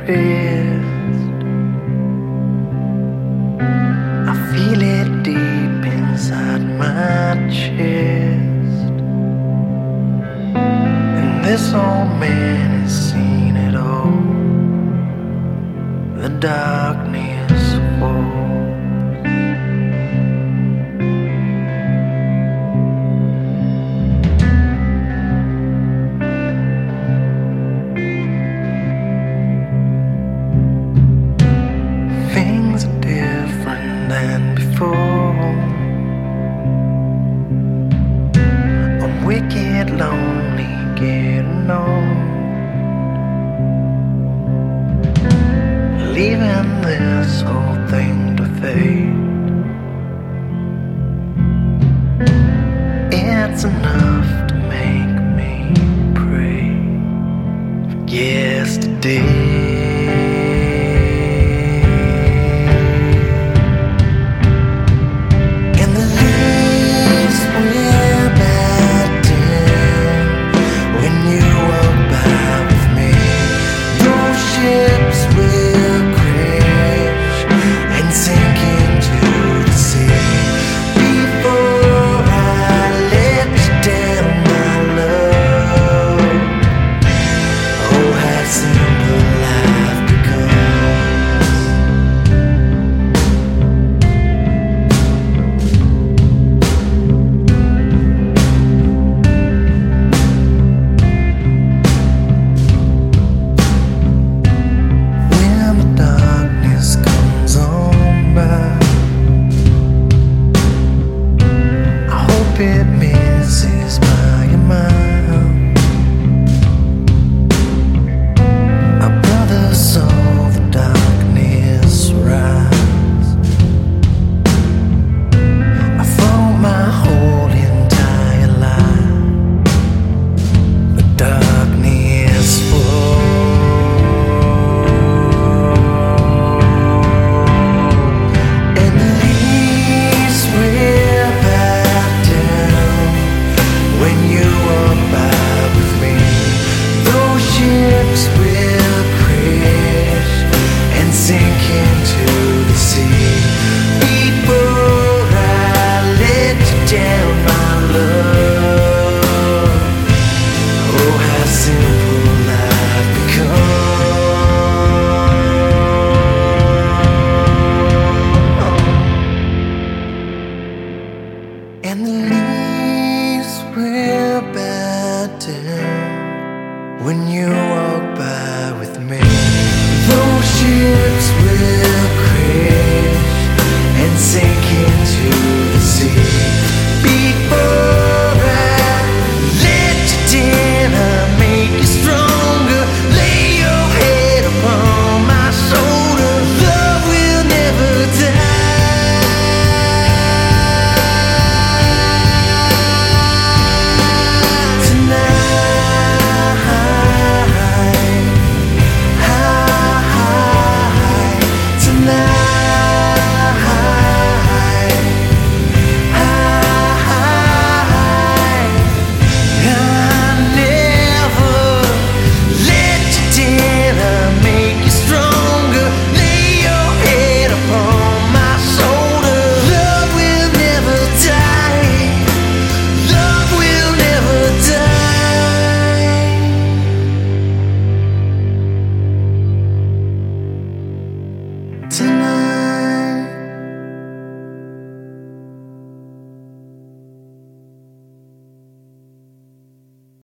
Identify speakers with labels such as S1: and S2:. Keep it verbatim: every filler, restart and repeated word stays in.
S1: best. I feel it deep inside my chest. And this old man has seen it all. The darkness falls. Things are different than before. I'm wicked lonely, getting on. Leaving this whole thing to fate. It's enough to make me pray for yesterday. It misses my amount. Our brothers saw the darkness rise. I fought my whole entire life, but darkness falls. And the leaves will back down when you are by with me. Those ships will crash and sink into the sea. Before I let you down, my love. Oh, how simple life becomes. And the leaves will bow down when you